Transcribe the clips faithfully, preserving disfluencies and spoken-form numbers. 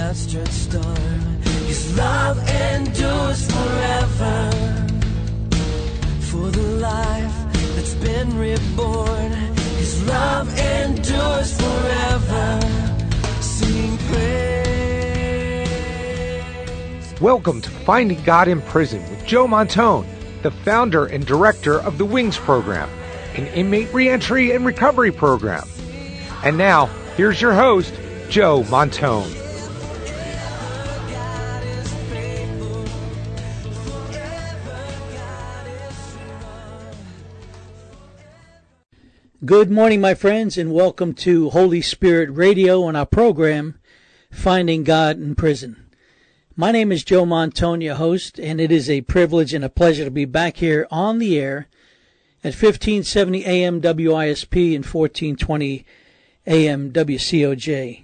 outstretched star. His love endures forever. For the life that's been reborn, His love endures forever. Sing praise. Welcome to Finding God in Prison with Joe Montone, the founder and director of the WINGS program, an inmate reentry and recovery program. And now, here's your host, Joe Montone. Good morning, my friends, and welcome to Holy Spirit Radio on our program, Finding God in Prison. My name is Joe Montone, your host, and it is a privilege and a pleasure to be back here on the air at fifteen seventy A M W I S P and fourteen twenty A M W C O J.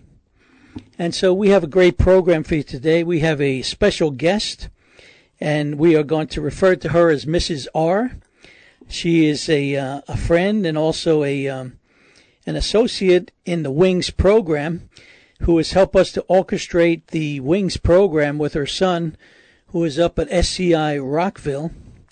And so we have a great program for you today. We have a special guest, and we are going to refer to her as Missus R. She is a uh, a friend and also a um, an associate in the WINGS program, who has helped us to orchestrate the WINGS program with her son, who is up at S C I Rockville.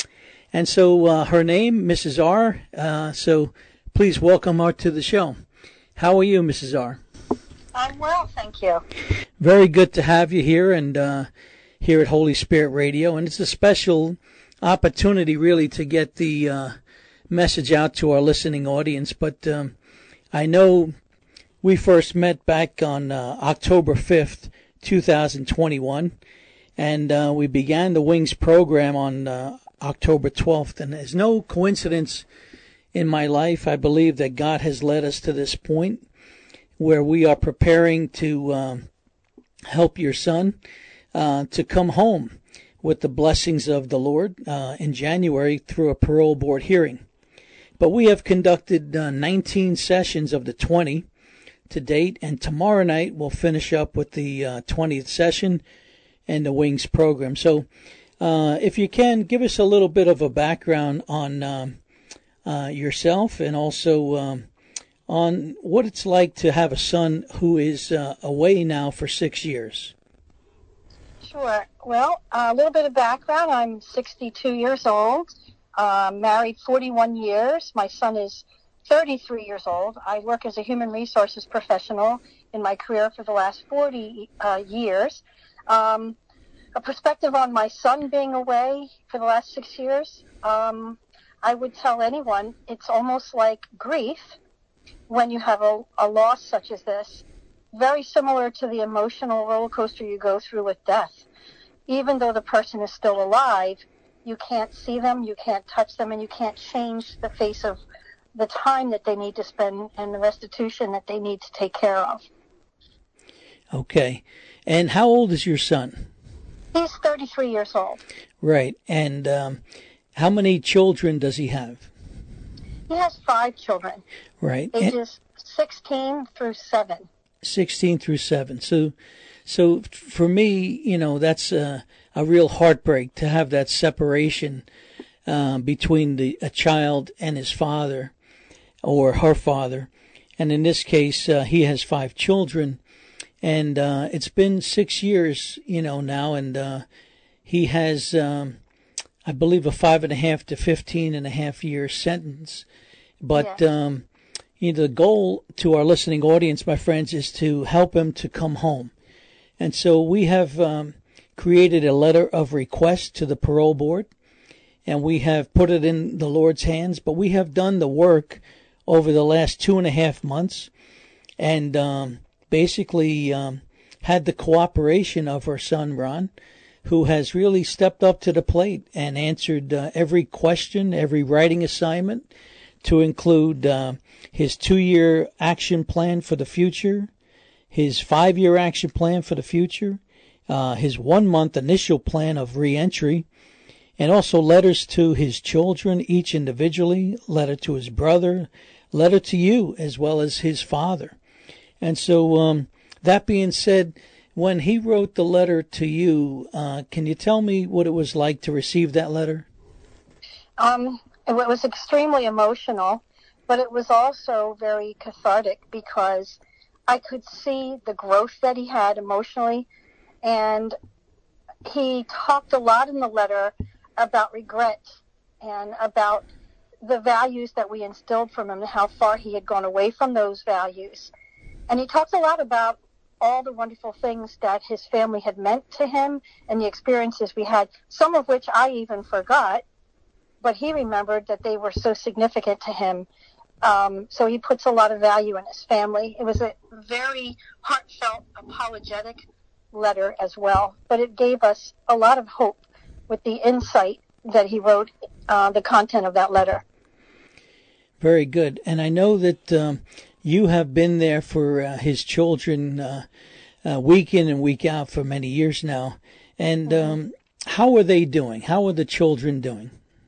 And so uh, her name, Missus R. Uh, so please welcome her to the show. How are you, Missus R? I'm well, thank you. Very good to have you here and uh, here at Holy Spirit Radio. And it's a special opportunity, really, to get the uh, message out to our listening audience. But um, I know we first met back on uh, October fifth, two thousand twenty-one, and uh, we began the WINGS program on uh, October twelfth. And there's no coincidence in my life. I believe that God has led us to this point where we are preparing to um, help your son uh, to come home with the blessings of the Lord uh, in January through a parole board hearing. But we have conducted uh, nineteen sessions of the twenty to date, and tomorrow night we'll finish up with the uh, twentieth session and the WINGS program. So uh, if you can, give us a little bit of a background on um, uh, yourself and also um, on what it's like to have a son who is uh, away now for six years. Sure. Well, a little bit of background. I'm sixty-two years old, uh, married forty-one years. My son is thirty-three years old. I work as a human resources professional in my career for the last forty uh, years. Um, a perspective on my son being away for the last six years, um, I would tell anyone it's almost like grief when you have a, a loss such as this. Very similar to the emotional roller coaster you go through with death. Even though the person is still alive, you can't see them, you can't touch them, and you can't change the face of the time that they need to spend and the restitution that they need to take care of. Okay. And how old is your son? He's thirty-three years old. Right. And um, how many children does he have? He has five children. Right. Ages and sixteen through seven. sixteen through seven. So, so for me, you know, that's a, a real heartbreak to have that separation uh, between the a child and his father or her father. And in this case, uh, he has five children, and uh, it's been six years, you know, now, and uh, he has, um, I believe, a five and a half to fifteen and a half year sentence. But, yes. um, You know, the goal to our listening audience, my friends, is to help him to come home. And so we have um, created a letter of request to the parole board, and we have put it in the Lord's hands. But we have done the work over the last two and a half months and um, basically um, had the cooperation of our son, Ron, who has really stepped up to the plate and answered uh, every question, every writing assignment, to include uh, his two-year action plan for the future, his five-year action plan for the future, uh, his one-month initial plan of reentry, and also letters to his children, each individually, letter to his brother, letter to you, as well as his father. And so, um, that being said, when he wrote the letter to you, uh, can you tell me what it was like to receive that letter? Um, it was extremely emotional, but it was also very cathartic because I could see the growth that he had emotionally And he talked a lot in the letter about regret and about the values that we instilled from him and how far he had gone away from those values. And he talks a lot about all the wonderful things that his family had meant to him and the experiences we had, some of which I even forgot, but he remembered that they were so significant to him. Um, so he puts a lot of value in his family. It was a very heartfelt, apologetic letter as well, but it gave us a lot of hope with the insight that he wrote, uh, the content of that letter. Very good. And I know that um, you have been there for uh, his children uh, uh, week in and week out for many years now. And um, how are they doing? How are the children doing?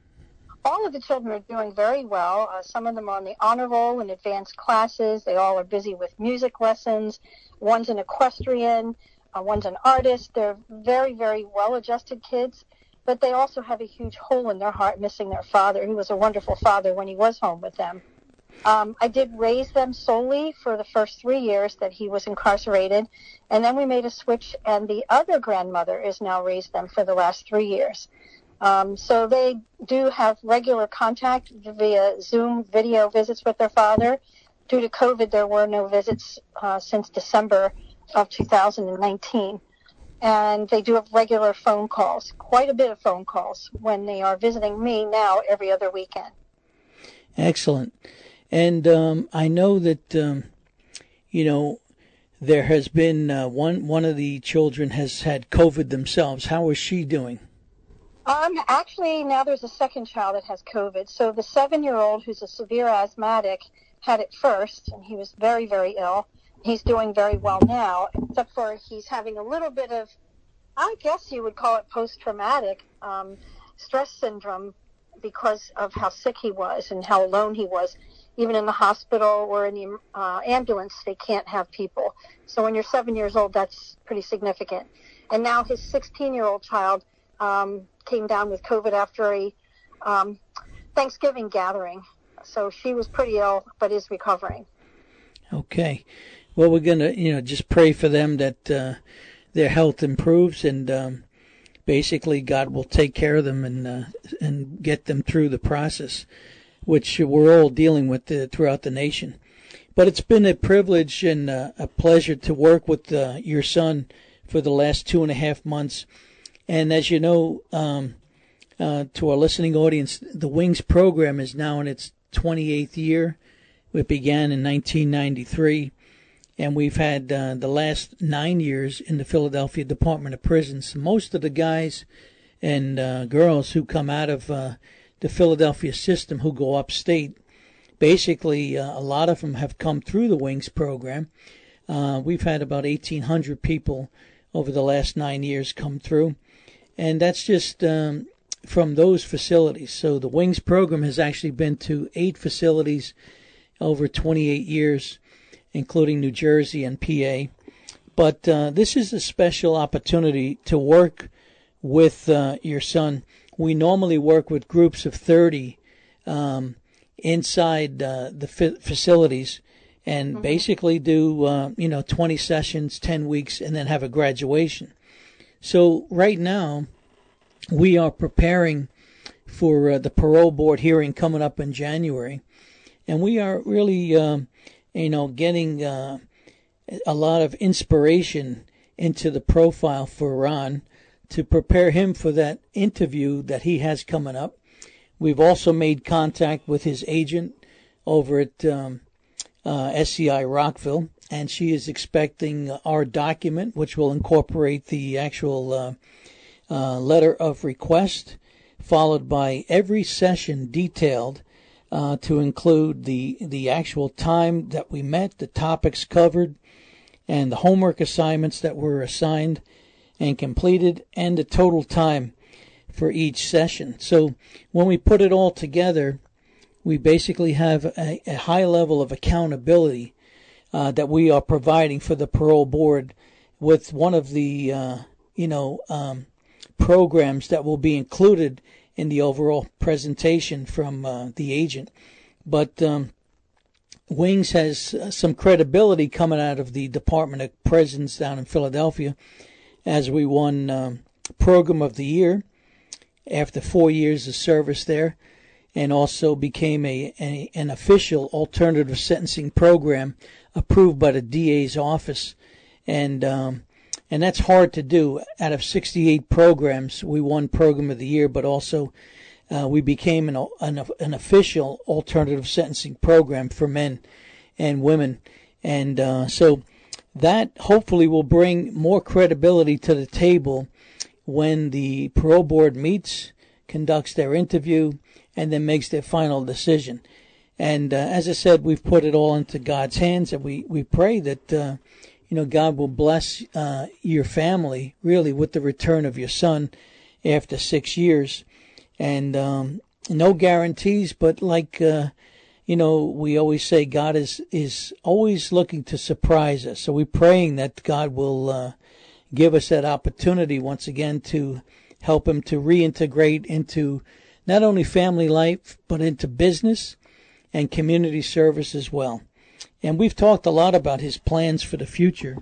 All of the children are doing very well. Uh, some of them are on the honor roll in advanced classes. They all are busy with music lessons. One's an equestrian. Uh, one's an artist. They're very, very well-adjusted kids. But they also have a huge hole in their heart missing their father. He was a wonderful father when he was home with them. Um, I did raise them solely for the first three years that he was incarcerated. And then we made a switch, and the other grandmother is now raised them for the last three years. Um, so they do have regular contact via Zoom video visits with their father. Due to COVID, there were no visits uh, since December of two thousand nineteen. And they do have regular phone calls, quite a bit of phone calls, when they are visiting me now every other weekend. Excellent. And um, I know that, um, you know, there has been uh, one, one of the children has had COVID themselves. How is she doing? Um, actually, now there's a second child that has COVID. So the seven-year-old, who's a severe asthmatic, had it first, and he was very, very ill. He's doing very well now, except for he's having a little bit of, I guess you would call it post-traumatic um, stress syndrome because of how sick he was and how alone he was. Even in the hospital or in the uh, ambulance, they can't have people. So when you're seven years old, that's pretty significant. And now his sixteen-year-old child um, came down with COVID after a um, Thanksgiving gathering. So she was pretty ill, but is recovering. Okay. Well, we're going to, you know, just pray for them that uh, their health improves, and um, basically God will take care of them and uh, and get them through the process, which we're all dealing with uh, throughout the nation. But it's been a privilege and uh, a pleasure to work with uh, your son for the last two and a half months. And as you know, um, uh, to our listening audience, the Wings program is now in its twenty-eighth year. It began in nineteen ninety-three. And we've had uh, the last nine years in the Philadelphia Department of Prisons. Most of the guys and uh, girls who come out of uh, the Philadelphia system who go upstate, basically uh, a lot of them have come through the Wings program. Uh, we've had about eighteen hundred people over the last nine years come through. And that's just um, from those facilities. So the Wings program has actually been to eight facilities over twenty-eight years, including New Jersey and P A. But uh, this is a special opportunity to work with uh, your son. We normally work with groups of thirty um, inside uh, the fa- facilities and mm-hmm. basically do, uh, you know, twenty sessions, ten weeks, and then have a graduation. So right now, we are preparing for uh, the parole board hearing coming up in January. And we are really... Um, you know, getting uh, a lot of inspiration into the profile for Ron to prepare him for that interview that he has coming up. We've also made contact with his agent over at um, uh, S C I Rockville, and she is expecting our document, which will incorporate the actual uh, uh, letter of request, followed by every session detailed Uh, to include the the actual time that we met, the topics covered, and the homework assignments that were assigned and completed, and the total time for each session. So when we put it all together, we basically have a, a high level of accountability uh, that we are providing for the parole board with one of the uh, you know um, programs that will be included in the overall presentation from uh, the agent. But um, Wings has uh, some credibility coming out of the Department of Prisons down in Philadelphia. as we won um, Program of the Year after four years of service there, and also became a, a an official alternative sentencing program approved by the D A's office. And um, and that's hard to do. Out of sixty-eight programs, we won Program of the Year, but also uh, we became an, an an official alternative sentencing program for men and women. And uh, so that hopefully will bring more credibility to the table when the parole board meets, conducts their interview, and then makes their final decision. And uh, as I said, we've put it all into God's hands, and we, we pray that, uh, you know, God will bless uh, your family, really, with the return of your son after six years. And um, no guarantees, but like, uh, you know, we always say God is, is always looking to surprise us. So we're praying that God will uh, give us that opportunity once again to help him to reintegrate into not only family life, but into business and community service as well. And we've talked a lot about his plans for the future.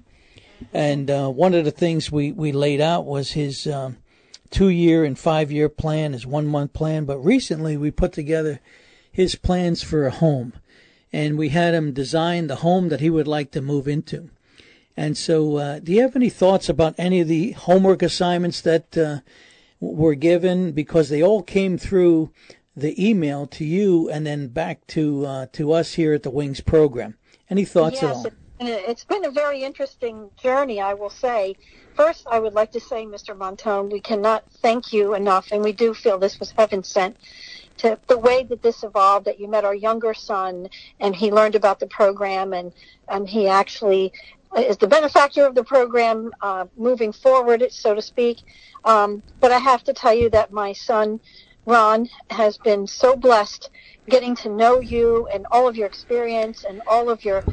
And uh, one of the things we, we laid out was his um, two-year and five-year plan, his one-month plan. But recently we put together his plans for a home. And we had him design the home that he would like to move into. And so uh, do you have any thoughts about any of the homework assignments that uh, were given? Because they all came through the email to you and then back to uh, to us here at the Wings program. Any thoughts yes, at all? It, it's been a very interesting journey, I will say. First, I would like to say, Mister Montone, we cannot thank you enough, and we do feel this was heaven sent, to the way that this evolved, that you met our younger son, and he learned about the program, and, and he actually is the benefactor of the program uh, moving forward, so to speak. Um, but I have to tell you that my son, Ron, has been so blessed getting to know you and all of your experience and all of your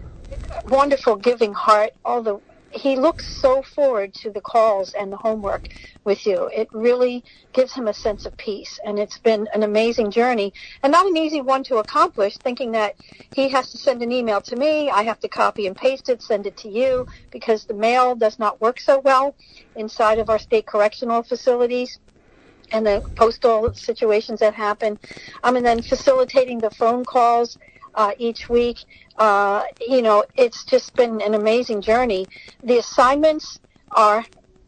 wonderful giving heart. All the he looks so forward to the calls and the homework with you. It really gives him a sense of peace, and it's been an amazing journey and not an easy one to accomplish, thinking that he has to send an email to me, I have to copy and paste it, send it to you, because the mail does not work so well inside of our state correctional facilities and the postal situations that happen. Um, and then facilitating the phone calls uh, each week. Uh, you know, it's just been an amazing journey. The assignments are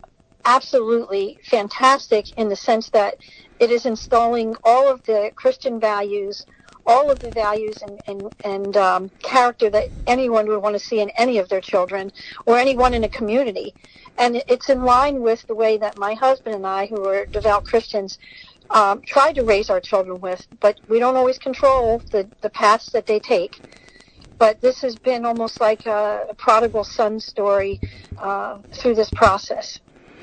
absolutely fantastic in the sense that it is installing all of the Christian values, all of the values and, and, and um, character that anyone would want to see in any of their children or anyone in a community. And it's in line with the way that my husband and I, who are devout Christians, um, try to raise our children with, but we don't always control the, the paths that they take. But this has been almost like a, a prodigal son story uh, through this process.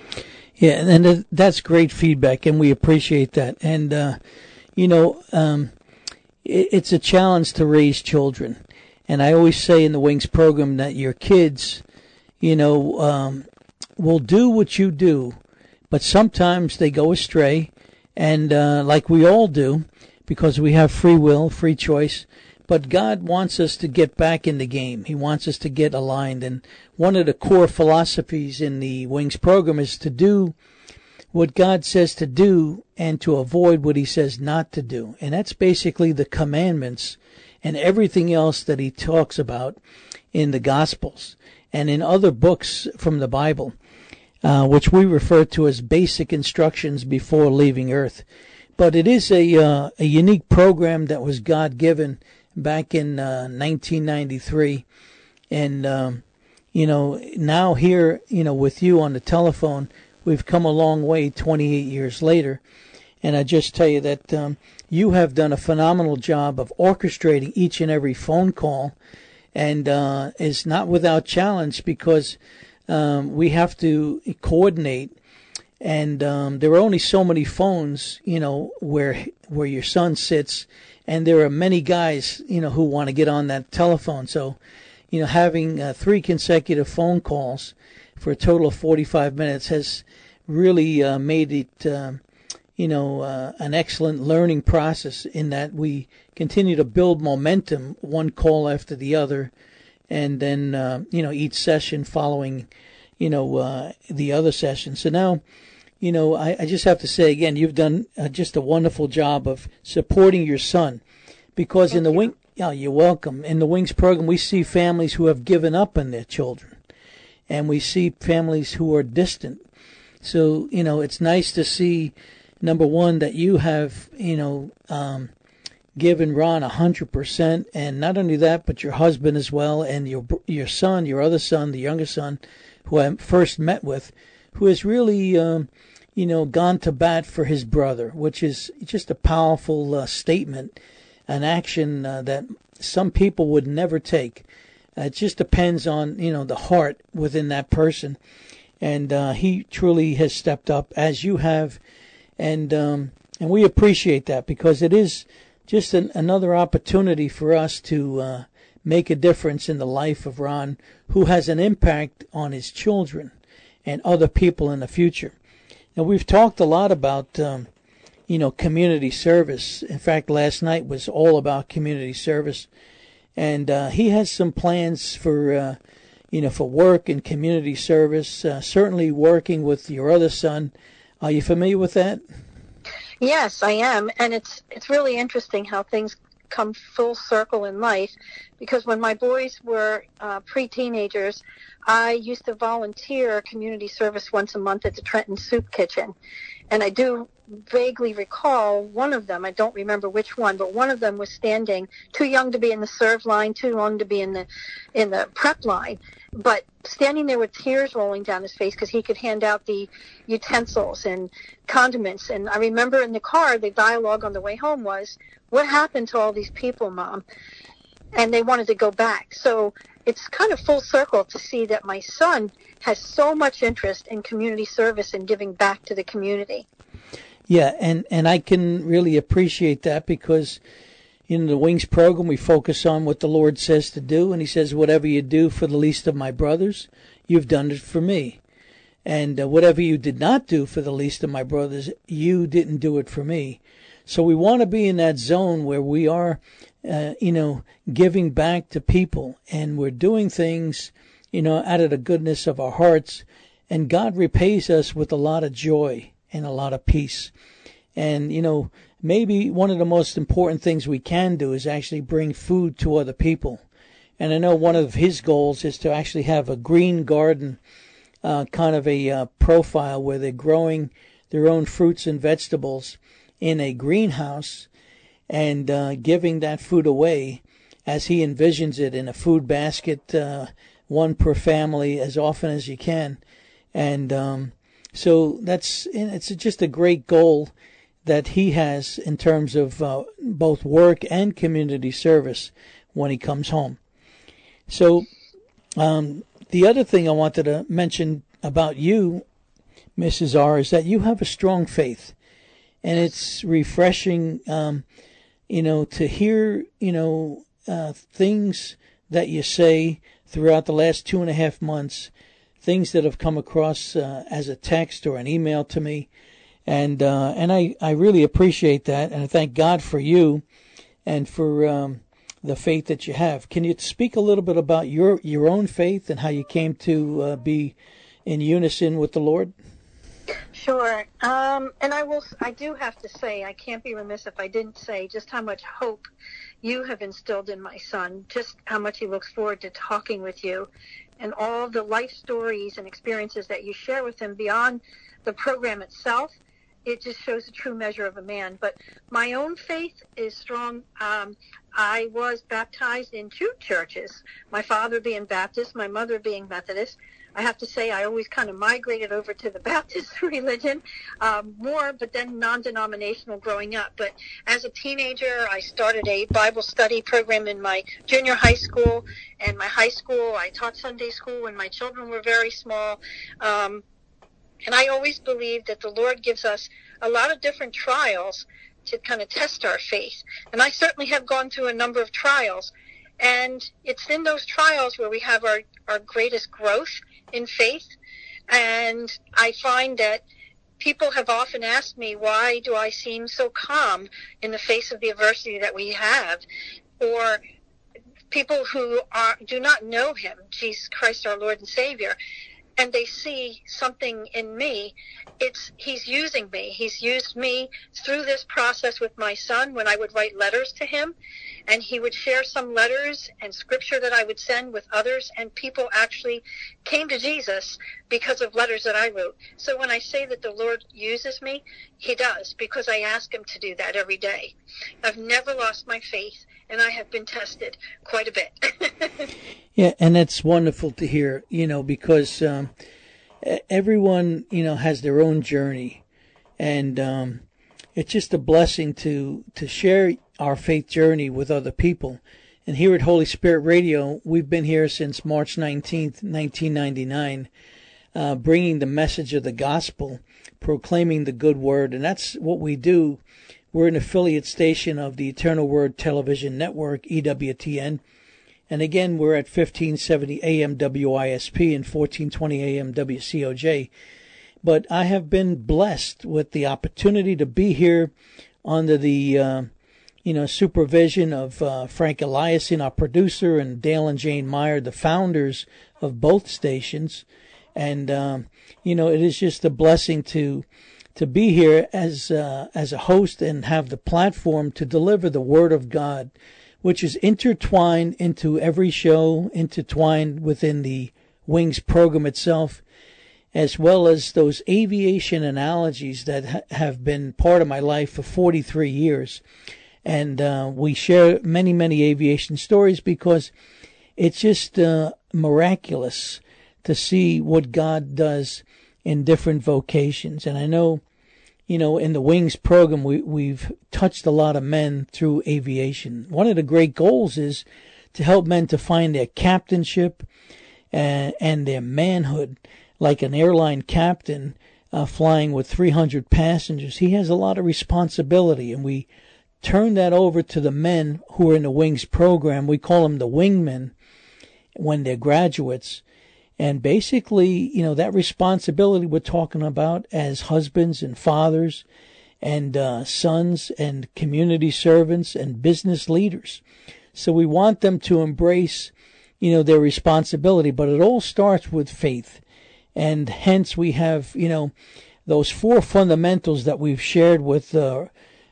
Yeah, and that's great feedback, and we appreciate that. And, uh, you know, um, it, it's a challenge to raise children. And I always say in the Wings program that your kids, you know, um, will do what you do, but sometimes they go astray, and uh, like we all do, because we have free will, free choice. But God wants us to get back in the game. He wants us to get aligned. And one of the core philosophies in the Wings program is to do what God says to do and to avoid what he says not to do. And that's basically the commandments and everything else that he talks about in the Gospels and in other books from the Bible, uh, which we refer to as basic instructions before leaving earth. But it is a, uh, a unique program that was God-given back in uh, nineteen ninety-three, and um, you know, now here, you know, with you on the telephone, we've come a long way twenty-eight years later, and I just tell you that um, you have done a phenomenal job of orchestrating each and every phone call, and uh, is not without challenge because um, we have to coordinate, and um, there are only so many phones, you know, where where your son sits. And there are many guys, you know, who want to get on that telephone. So, you know, having uh, three consecutive phone calls for a total of forty-five minutes has really uh, made it, uh, you know, uh, an excellent learning process in that we continue to build momentum, one call after the other, and then, uh, you know, each session following, you know, uh, the other session. So now, you know, I, I just have to say again, you've done uh, just a wonderful job of supporting your son, because Thank in the you. wing, yeah, you're welcome. In the Wings program, we see families who have given up on their children, and we see families who are distant. So, you know, it's nice to see, number one, that you have, you know, um, given Ron a hundred percent, and not only that, but your husband as well, and your your son, your other son, the younger son, who I first met with, who has really, um, you know, gone to bat for his brother, which is just a powerful uh, statement, an action uh, that some people would never take. Uh, it just depends on, you know, the heart within that person, and uh, he truly has stepped up, as you have, and um, and we appreciate that, because it is just an, another opportunity for us to uh, make a difference in the life of Ron, who has an impact on his children and other people in the future. Now, we've talked a lot about, um, you know, community service. In fact, last night was all about community service. And uh, he has some plans for, uh, you know, for work and community service, uh, certainly working with your other son. Are you familiar with that? Yes, I am, and it's it's really interesting how things come full circle in life, because when my boys were uh, pre-teenagers, I used to volunteer community service once a month at the Trenton Soup Kitchen, and I do vaguely recall one of them, I don't remember which one, but one of them was standing too young to be in the serve line, too young to be in the in the prep line, but standing there with tears rolling down his face because he could hand out the utensils and condiments. And I remember in the car, the dialogue on the way home was, "What happened to all these people, Mom?" And they wanted to go back. So it's kind of full circle to see that my son has so much interest in community service and giving back to the community. Yeah, and, and I can really appreciate that, because in the Wings program, we focus on what the Lord says to do, and he says, whatever you do for the least of my brothers, you've done it for me. And uh, whatever you did not do for the least of my brothers, you didn't do it for me. So we want to be in that zone where we are, uh, you know, giving back to people, and we're doing things, you know, out of the goodness of our hearts, and God repays us with a lot of joy and a lot of peace. And, you know, maybe one of the most important things we can do is actually bring food to other people. And I know one of his goals is to actually have a green garden, uh, kind of a uh, profile where they're growing their own fruits and vegetables in a greenhouse, and uh, giving that food away as he envisions it in a food basket, uh, one per family, as often as you can. And um, so that's it's just a great goal that he has in terms of uh, both work and community service when he comes home. So um, the other thing I wanted to mention about you, Missus R, is that you have a strong faith. And it's refreshing, um, you know, to hear, you know, uh, things that you say throughout the last two and a half months, things that have come across uh, as a text or an email to me. And uh, and I, I really appreciate that. And I thank God for you and for um, the faith that you have. Can you speak a little bit about your, your own faith and how you came to uh, be in unison with the Lord? Sure. Um, and I will, I do have to say, I can't be remiss if I didn't say just how much hope you have instilled in my son, just how much he looks forward to talking with you, and all the life stories and experiences that you share with him beyond the program itself. It just shows the true measure of a man. But my own faith is strong. Um, I was baptized in two churches, my father being Baptist, my mother being Methodist. I have to say I always kind of migrated over to the Baptist religion um, more, but then non-denominational growing up. But as a teenager, I started a Bible study program in my junior high school and my high school. I taught Sunday school when my children were very small. Um, and I always believed that the Lord gives us a lot of different trials to kind of test our faith. And I certainly have gone through a number of trials. And it's in those trials where we have our, our greatest growth in faith. And I find that people have often asked me, why do I seem so calm in the face of the adversity that we have? Or people who are, do not know him, Jesus Christ, our Lord and Savior, and they see something in me, it's he's using me. He's used me through this process with my son when I would write letters to him, and he would share some letters and scripture that I would send with others, and people actually came to Jesus because of letters that I wrote. So when I say that the Lord uses me, he does, because I ask him to do that every day. I've never lost my faith, and I have been tested quite a bit. Yeah, and that's wonderful to hear, you know, because um, everyone, you know, has their own journey. And um, it's just a blessing to, to share our faith journey with other people. And here at Holy Spirit Radio, we've been here since March nineteenth, nineteen ninety-nine, uh, bringing the message of the gospel, proclaiming the good word. And that's what we do. We're an affiliate station of the Eternal Word Television Network, E W T N. And again, we're at fifteen seventy A M W I S P and fourteen twenty A M W C O J. But I have been blessed with the opportunity to be here under the, uh, you know, supervision of uh, Frank Eliason, our producer, and Dale and Jane Meyer, the founders of both stations. And, um, you know, it is just a blessing to to be here as uh, as a host and have the platform to deliver the Word of God, which is intertwined into every show, intertwined within the Wings program itself, as well as those aviation analogies that ha- have been part of my life for forty-three years. And uh, we share many, many aviation stories because it's just uh, miraculous to see what God does in different vocations. And I know, you know, in the Wings program, we, we've touched a lot of men through aviation. One of the great goals is to help men to find their captainship and, and their manhood. Like an airline captain uh, flying with three hundred passengers, he has a lot of responsibility, and we turn that over to the men who are in the Wings program. We call them the wingmen when they're graduates. And basically, you know, that responsibility we're talking about as husbands and fathers and uh, sons and community servants and business leaders. So we want them to embrace, you know, their responsibility, but it all starts with faith. And hence we have, you know, those four fundamentals that we've shared with uh,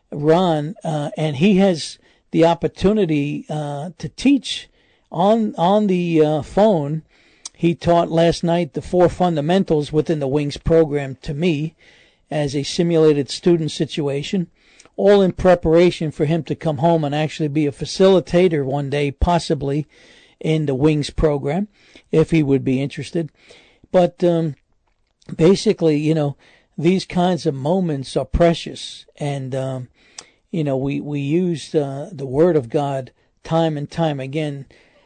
Ron, uh, and he has the opportunity uh, to teach on on the uh, phone. He taught last night the four fundamentals within the Wings program to me as a simulated student situation, all in preparation for him to come home and actually be a facilitator one day, possibly in the Wings program, if he would be interested. But um, basically, you know, these kinds of moments are precious. And, um, you know, we, we use uh, the Word of God time and time again.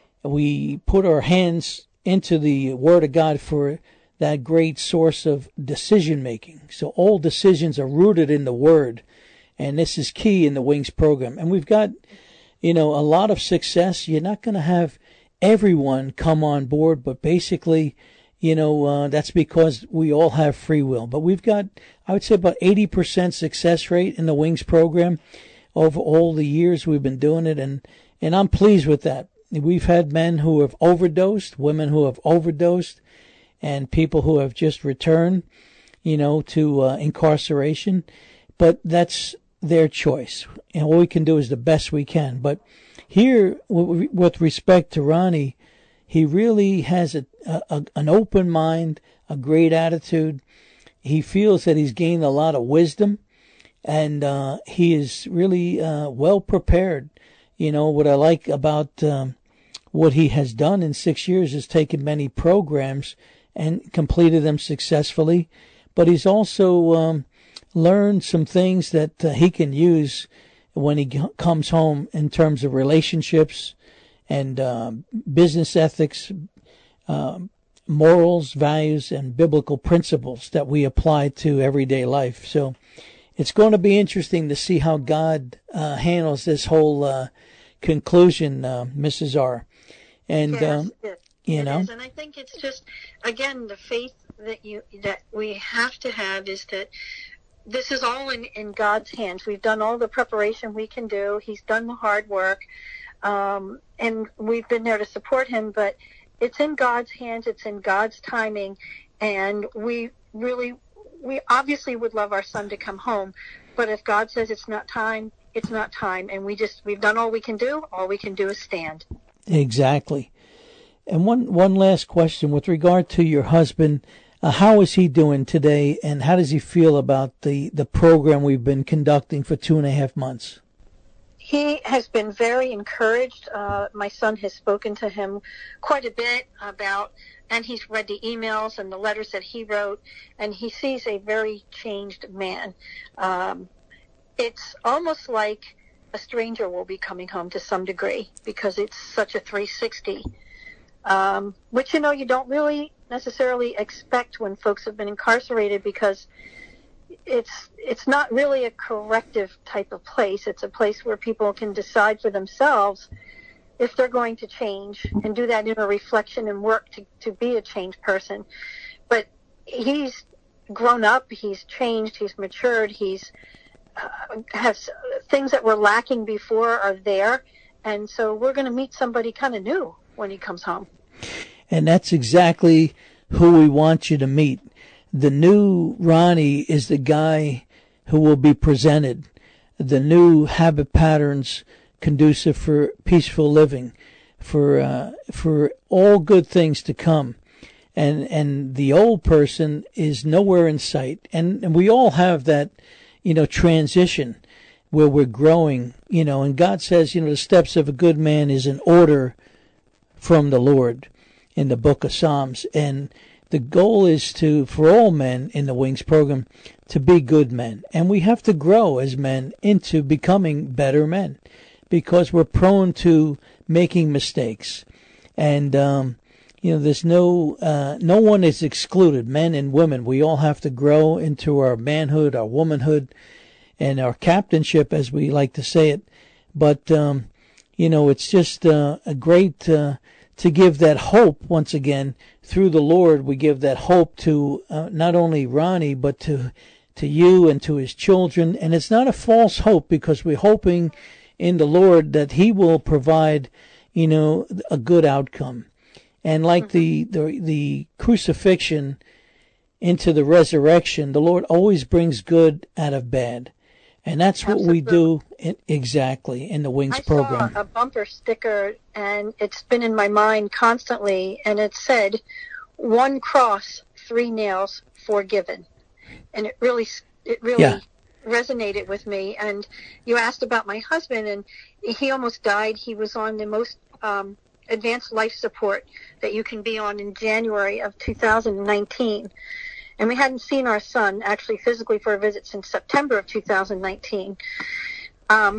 We put our hands into the Word of God for that great source of decision making. So all decisions are rooted in the Word. And this is key in the Wings program. And we've got, you know, a lot of success. You're not going to have everyone come on board, but basically, you know, uh, that's because we all have free will. But we've got, I would say, about eighty percent success rate in the Wings program over all the years we've been doing it. And, and I'm pleased with that. We've had men who have overdosed, women who have overdosed, and people who have just returned, you know, to uh, incarceration. But that's their choice. And all we can do is the best we can. But here, with respect to Ronnie, he really has a, a, an open mind, a great attitude. He feels that he's gained a lot of wisdom, and uh, he is really uh, well prepared. You know, what I like about um, what he has done in six years is taken many programs and completed them successfully. But he's also um, learned some things that uh, he can use when he g- comes home in terms of relationships and uh, business ethics, uh, morals, values, and biblical principles that we apply to everyday life. So it's going to be interesting to see how God uh, handles this whole uh, conclusion, uh, Missus R. And yes, um, it, you it know, is. And I think it's just, again, the faith that you that we have to have is that this is all in, in God's hands. We've done all the preparation we can do. He's done the hard work. Um, and we've been there to support him, but it's in God's hands. It's in God's timing. And we really, we obviously would love our son to come home. But if God says it's not time, it's not time. And we just, we've done all we can do. All we can do is stand. Exactly. And one, one last question with regard to your husband. Uh, how is he doing today, and how does he feel about the, the program we've been conducting for two and a half months? He has been very encouraged. Uh, my son has spoken to him quite a bit about, and he's read the emails and the letters that he wrote, and he sees a very changed man. Um, it's almost like a stranger will be coming home to some degree, because it's such a three sixty, um, which, you know, you don't really necessarily expect when folks have been incarcerated, because it's it's not really a corrective type of place. It's a place where people can decide for themselves if they're going to change, and do that in a reflection and work to, to be a changed person. But he's grown up, he's changed, he's matured, he's uh, has things that were lacking before are there, and so we're going to meet somebody kind of new when he comes home. And that's exactly who we want you to meet. The new Ronnie is the guy who will be presented. The new habit patterns conducive for peaceful living, for uh, for all good things to come. And and the old person is nowhere in sight. And, and we all have that, you know, transition where we're growing, you know, and God says, you know, the steps of a good man is in order from the Lord in the book of Psalms. And the goal is to, for all men in the Wings program, to be good men. And we have to grow as men into becoming better men, because we're prone to making mistakes. And, um, you know, there's no, uh, no one is excluded, men and women. We all have to grow into our manhood, our womanhood, and our captainship, as we like to say it. But, um, you know, it's just uh, a great, uh, to give that hope once again through the Lord. We give that hope to uh, not only Ronnie, but to to you and to his children. And it's not a false hope, because we're hoping in the Lord that he will provide, you know, a good outcome. And like mm-hmm. the, the the crucifixion into the resurrection, the Lord always brings good out of bad. And that's Absolutely. What we do in, exactly in the Wings I program. I saw a bumper sticker, and it's been in my mind constantly, and it said, "One cross, three nails, forgiven." And it really, it really yeah. resonated with me. And you asked about my husband, and he almost died. He was on the most um, advanced life support that you can be on in January of two thousand nineteen. And we hadn't seen our son actually physically for a visit since September of two thousand nineteen. Um,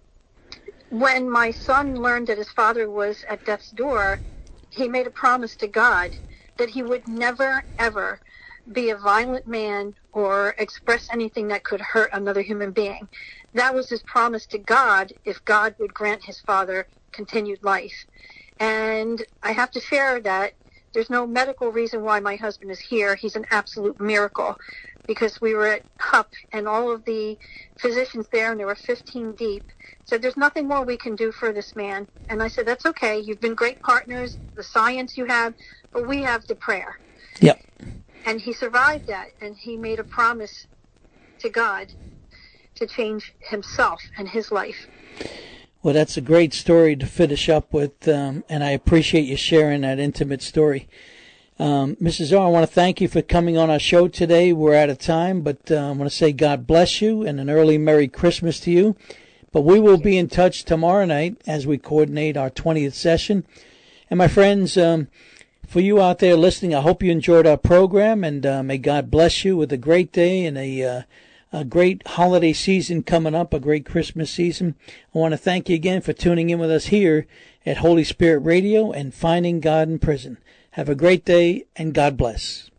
when my son learned that his father was at death's door, he made a promise to God that he would never, ever be a violent man or express anything that could hurt another human being. That was his promise to God, if God would grant his father continued life. And I have to share that there's no medical reason why my husband is here. He's an absolute miracle, because we were at H U P, and all of the physicians there, and there were fifteen deep, said there's nothing more we can do for this man. And I said, that's okay. You've been great partners, the science you have, but we have the prayer. Yep. And he survived that, and he made a promise to God to change himself and his life. Well, that's a great story to finish up with, um, and I appreciate you sharing that intimate story. Um, Missus R, I want to thank you for coming on our show today. We're out of time, but uh, I want to say God bless you and an early Merry Christmas to you. But we will be in touch tomorrow night as we coordinate our twentieth session. And my friends, um, for you out there listening, I hope you enjoyed our program, and uh, may God bless you with a great day and a uh, a great holiday season coming up, a great Christmas season. I want to thank you again for tuning in with us here at Holy Spirit Radio and Finding God in Prison. Have a great day, and God bless.